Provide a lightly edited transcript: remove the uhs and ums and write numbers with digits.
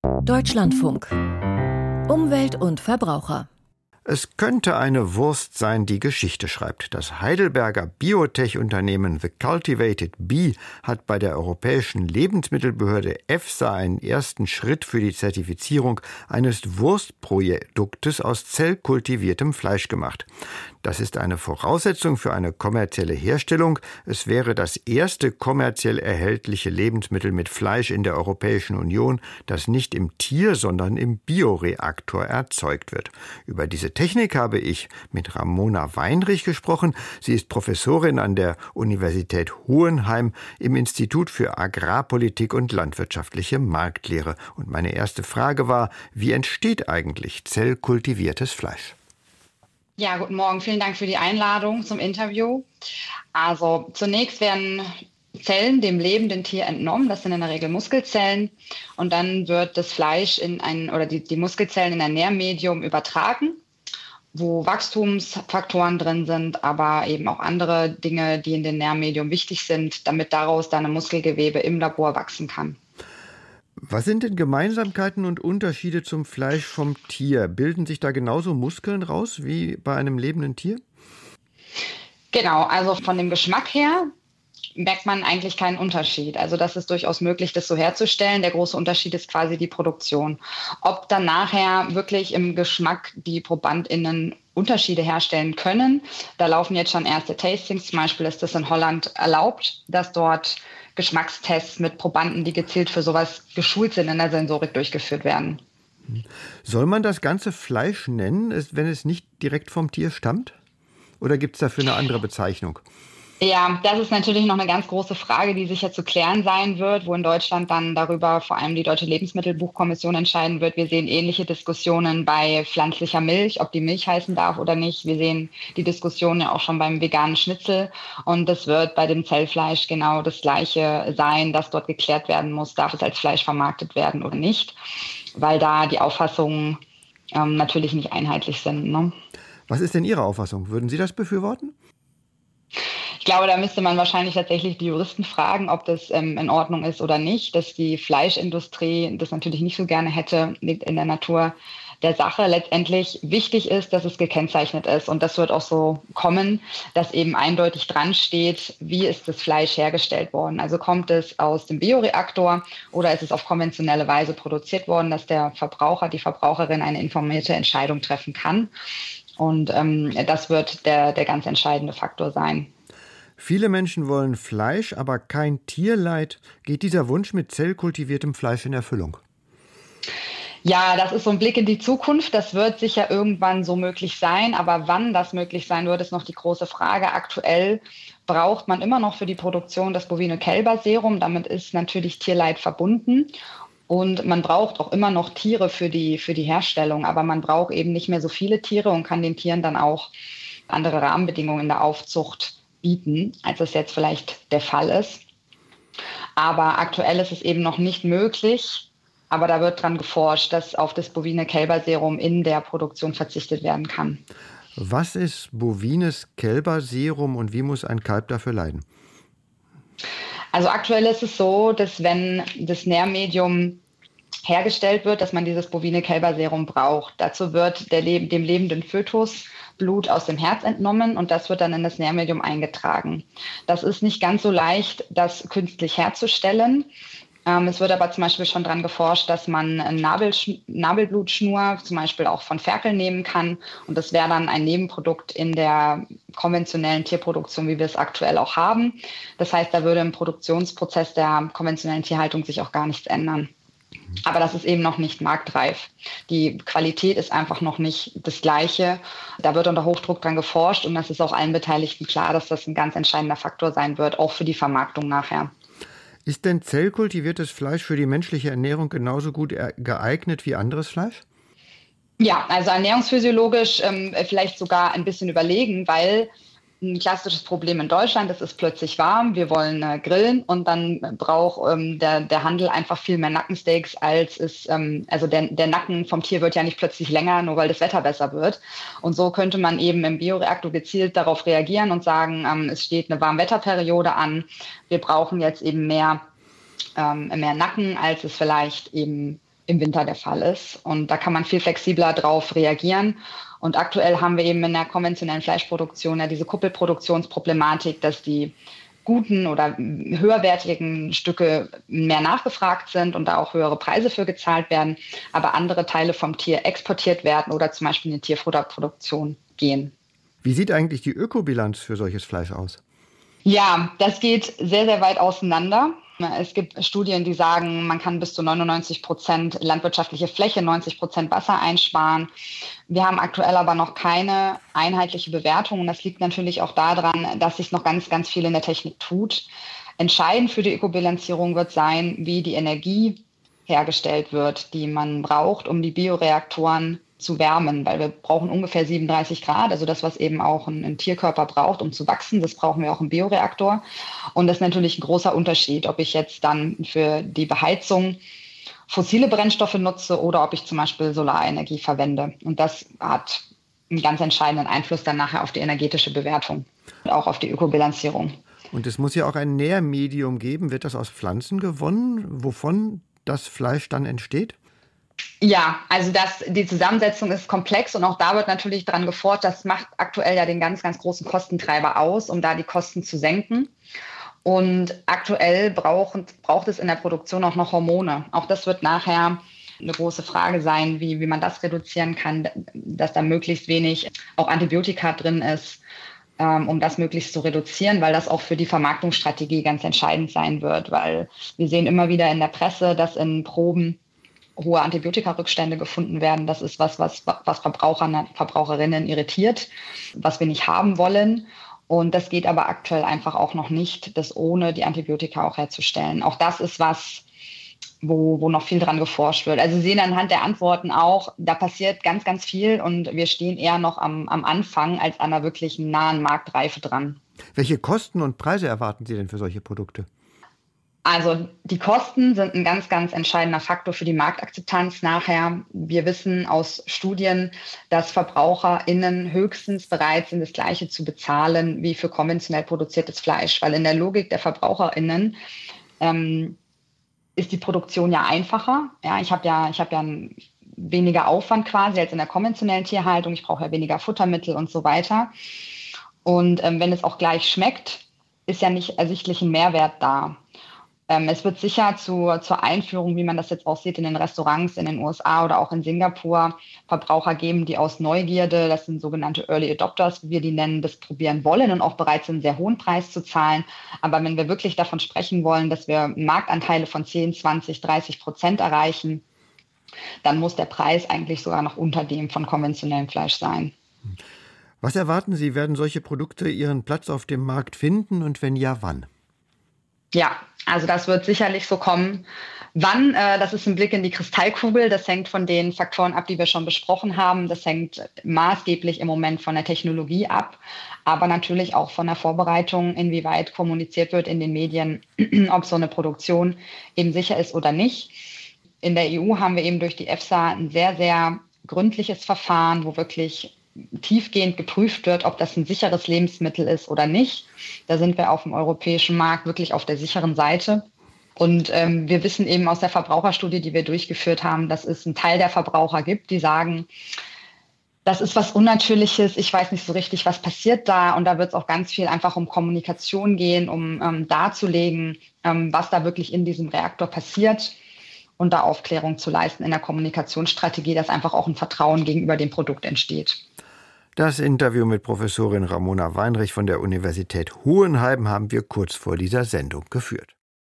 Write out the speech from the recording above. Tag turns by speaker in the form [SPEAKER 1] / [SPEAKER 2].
[SPEAKER 1] Deutschlandfunk. Umwelt und Verbraucher.
[SPEAKER 2] Es könnte eine Wurst sein, die Geschichte schreibt. Das Heidelberger Biotech-Unternehmen The Cultivated Bee hat bei der Europäischen Lebensmittelbehörde EFSA einen ersten Schritt für die Zertifizierung eines Wurstproduktes aus zellkultiviertem Fleisch gemacht. Das ist eine Voraussetzung für eine kommerzielle Herstellung. Es wäre das erste kommerziell erhältliche Lebensmittel mit Fleisch in der Europäischen Union, das nicht im Tier, sondern im Bioreaktor erzeugt wird. Über diese Technik habe ich mit Ramona Weinrich gesprochen. Sie ist Professorin an der Universität Hohenheim im Institut für Agrarpolitik und landwirtschaftliche Marktlehre. Und meine erste Frage war, wie entsteht eigentlich zellkultiviertes Fleisch?
[SPEAKER 3] Ja, guten Morgen. Vielen Dank für die Einladung zum Interview. Also zunächst werden Zellen dem lebenden Tier entnommen. Das sind in der Regel Muskelzellen. Und dann wird das Fleisch die Muskelzellen in ein Nährmedium übertragen, wo Wachstumsfaktoren drin sind, aber eben auch andere Dinge, die in dem Nährmedium wichtig sind, damit daraus dann ein Muskelgewebe im Labor wachsen kann.
[SPEAKER 2] Was sind denn Gemeinsamkeiten und Unterschiede zum Fleisch vom Tier? Bilden sich da genauso Muskeln raus wie bei einem lebenden Tier?
[SPEAKER 3] Genau, also von dem Geschmack her merkt man eigentlich keinen Unterschied. Also das ist durchaus möglich, das so herzustellen. Der große Unterschied ist quasi die Produktion. Ob dann nachher wirklich im Geschmack die ProbandInnen Unterschiede herstellen können, da laufen jetzt schon erste Tastings. Zum Beispiel ist das in Holland erlaubt, dass dort Geschmackstests mit Probanden, die gezielt für sowas geschult sind, in der Sensorik durchgeführt werden.
[SPEAKER 2] Soll man das ganze Fleisch nennen, wenn es nicht direkt vom Tier stammt? Oder gibt es dafür eine andere Bezeichnung?
[SPEAKER 3] Ja, das ist natürlich noch eine ganz große Frage, die sicher zu klären sein wird, wo in Deutschland dann darüber vor allem die Deutsche Lebensmittelbuchkommission entscheiden wird. Wir sehen ähnliche Diskussionen bei pflanzlicher Milch, ob die Milch heißen darf oder nicht. Wir sehen die Diskussion ja auch schon beim veganen Schnitzel. Und es wird bei dem Zellfleisch genau das Gleiche sein, dass dort geklärt werden muss, darf es als Fleisch vermarktet werden oder nicht, weil da die Auffassungen natürlich nicht einheitlich sind, ne?
[SPEAKER 2] Was ist denn Ihre Auffassung? Würden Sie das befürworten?
[SPEAKER 3] Ich glaube, da müsste man wahrscheinlich tatsächlich die Juristen fragen, ob das in Ordnung ist oder nicht. Dass die Fleischindustrie das natürlich nicht so gerne hätte, liegt in der Natur der Sache. Letztendlich wichtig ist, dass es gekennzeichnet ist. Und das wird auch so kommen, dass eben eindeutig dran steht, wie ist das Fleisch hergestellt worden. Also kommt es aus dem Bioreaktor oder ist es auf konventionelle Weise produziert worden, dass der Verbraucher, die Verbraucherin eine informierte Entscheidung treffen kann. Und das wird der ganz entscheidende Faktor sein.
[SPEAKER 2] Viele Menschen wollen Fleisch, aber kein Tierleid. Geht dieser Wunsch mit zellkultiviertem Fleisch in Erfüllung?
[SPEAKER 3] Ja, das ist so ein Blick in die Zukunft. Das wird sicher irgendwann so möglich sein. Aber wann das möglich sein wird, ist noch die große Frage. Aktuell braucht man immer noch für die Produktion das bovine Kälberserum. Damit ist natürlich Tierleid verbunden. Und man braucht auch immer noch Tiere für die Herstellung. Aber man braucht eben nicht mehr so viele Tiere und kann den Tieren dann auch andere Rahmenbedingungen in der Aufzucht bieten, als es jetzt vielleicht der Fall ist. Aber aktuell ist es eben noch nicht möglich. Aber da wird dran geforscht, dass auf das bovine Kälberserum in der Produktion verzichtet werden kann.
[SPEAKER 2] Was ist bovines Kälberserum und wie muss ein Kalb dafür leiden?
[SPEAKER 3] Also aktuell ist es so, dass wenn das Nährmedium hergestellt wird, dass man dieses bovine Kälberserum braucht. Dazu wird dem lebenden Fötus Blut aus dem Herz entnommen und das wird dann in das Nährmedium eingetragen. Das ist nicht ganz so leicht, das künstlich herzustellen. Es wird aber zum Beispiel schon daran geforscht, dass man eine Nabelblutschnur zum Beispiel auch von Ferkeln nehmen kann. Und das wäre dann ein Nebenprodukt in der konventionellen Tierproduktion, wie wir es aktuell auch haben. Das heißt, da würde im Produktionsprozess der konventionellen Tierhaltung sich auch gar nichts ändern. Aber das ist eben noch nicht marktreif. Die Qualität ist einfach noch nicht das Gleiche. Da wird unter Hochdruck dran geforscht und das ist auch allen Beteiligten klar, dass das ein ganz entscheidender Faktor sein wird, auch für die Vermarktung nachher.
[SPEAKER 2] Ist denn zellkultiviertes Fleisch für die menschliche Ernährung genauso gut geeignet wie anderes Fleisch?
[SPEAKER 3] Ja, also ernährungsphysiologisch vielleicht sogar ein bisschen überlegen, weil ein klassisches Problem in Deutschland, es ist plötzlich warm, wir wollen grillen und dann braucht der Handel einfach viel mehr Nackensteaks als es, also der Nacken vom Tier wird ja nicht plötzlich länger, nur weil das Wetter besser wird. Und so könnte man eben im Bioreaktor gezielt darauf reagieren und sagen, es steht eine Warmwetterperiode an, wir brauchen jetzt eben mehr Nacken, als es vielleicht eben im Winter der Fall ist. Und da kann man viel flexibler drauf reagieren. Und aktuell haben wir eben in der konventionellen Fleischproduktion ja diese Kuppelproduktionsproblematik, dass die guten oder höherwertigen Stücke mehr nachgefragt sind und da auch höhere Preise für gezahlt werden, aber andere Teile vom Tier exportiert werden oder zum Beispiel in die Tierfutterproduktion gehen.
[SPEAKER 2] Wie sieht eigentlich die Ökobilanz für solches Fleisch aus?
[SPEAKER 3] Ja, das geht sehr, sehr weit auseinander. Es gibt Studien, die sagen, man kann bis zu 99% landwirtschaftliche Fläche, 90% Wasser einsparen. Wir haben aktuell aber noch keine einheitliche Bewertung. Und das liegt natürlich auch daran, dass sich noch ganz, ganz viel in der Technik tut. Entscheidend für die Ökobilanzierung wird sein, wie die Energie hergestellt wird, die man braucht, um die Bioreaktoren zu wärmen, weil wir brauchen ungefähr 37 Grad, also das, was eben auch ein Tierkörper braucht, um zu wachsen, das brauchen wir auch im Bioreaktor. Und das ist natürlich ein großer Unterschied, ob ich jetzt dann für die Beheizung fossile Brennstoffe nutze oder ob ich zum Beispiel Solarenergie verwende. Und das hat einen ganz entscheidenden Einfluss dann nachher auf die energetische Bewertung und auch auf die Ökobilanzierung.
[SPEAKER 2] Und es muss ja auch ein Nährmedium geben. Wird das aus Pflanzen gewonnen, wovon das Fleisch dann entsteht?
[SPEAKER 3] Ja, also die Zusammensetzung ist komplex und auch da wird natürlich dran geforscht. Das macht aktuell ja den ganz, ganz großen Kostentreiber aus, um da die Kosten zu senken. Und aktuell braucht es in der Produktion auch noch Hormone. Auch das wird nachher eine große Frage sein, wie man das reduzieren kann, dass da möglichst wenig auch Antibiotika drin ist, um das möglichst zu reduzieren, weil das auch für die Vermarktungsstrategie ganz entscheidend sein wird. Weil wir sehen immer wieder in der Presse, dass in Proben hohe Antibiotikarückstände gefunden werden. Das ist was Verbraucherinnen irritiert, was wir nicht haben wollen. Und das geht aber aktuell einfach auch noch nicht, das ohne die Antibiotika auch herzustellen. Auch das ist was, wo noch viel dran geforscht wird. Also Sie sehen anhand der Antworten auch, da passiert ganz, ganz viel und wir stehen eher noch am Anfang als an einer wirklich nahen Marktreife dran.
[SPEAKER 2] Welche Kosten und Preise erwarten Sie denn für solche Produkte?
[SPEAKER 3] Also die Kosten sind ein ganz, ganz entscheidender Faktor für die Marktakzeptanz nachher. Wir wissen aus Studien, dass VerbraucherInnen höchstens bereit sind, das Gleiche zu bezahlen wie für konventionell produziertes Fleisch. Weil in der Logik der VerbraucherInnen ist die Produktion ja einfacher. Ja, ich habe ja weniger Aufwand quasi als in der konventionellen Tierhaltung. Ich brauche ja weniger Futtermittel und so weiter. Und wenn es auch gleich schmeckt, ist ja nicht ersichtlich ein Mehrwert da. Es wird sicher zur Einführung, wie man das jetzt auch sieht in den Restaurants in den USA oder auch in Singapur, Verbraucher geben, die aus Neugierde, das sind sogenannte Early Adopters, wie wir die nennen, das probieren wollen und auch bereit sind, einen sehr hohen Preis zu zahlen. Aber wenn wir wirklich davon sprechen wollen, dass wir Marktanteile von 10, 20, 30% erreichen, dann muss der Preis eigentlich sogar noch unter dem von konventionellem Fleisch sein.
[SPEAKER 2] Was erwarten Sie, werden solche Produkte ihren Platz auf dem Markt finden und wenn ja, wann?
[SPEAKER 3] Ja, also das wird sicherlich so kommen. Wann, das ist ein Blick in die Kristallkugel. Das hängt von den Faktoren ab, die wir schon besprochen haben. Das hängt maßgeblich im Moment von der Technologie ab, aber natürlich auch von der Vorbereitung, inwieweit kommuniziert wird in den Medien, ob so eine Produktion eben sicher ist oder nicht. In der EU haben wir eben durch die EFSA ein sehr, sehr gründliches Verfahren, wo wirklich tiefgehend geprüft wird, ob das ein sicheres Lebensmittel ist oder nicht. Da sind wir auf dem europäischen Markt wirklich auf der sicheren Seite. Und wir wissen eben aus der Verbraucherstudie, die wir durchgeführt haben, dass es einen Teil der Verbraucher gibt, die sagen, das ist was Unnatürliches, ich weiß nicht so richtig, was passiert da. Und da wird es auch ganz viel einfach um Kommunikation gehen, um darzulegen, was da wirklich in diesem Reaktor passiert und da Aufklärung zu leisten in der Kommunikationsstrategie, dass einfach auch ein Vertrauen gegenüber dem Produkt entsteht.
[SPEAKER 2] Das Interview mit Professorin Ramona Weinrich von der Universität Hohenheim haben wir kurz vor dieser Sendung geführt.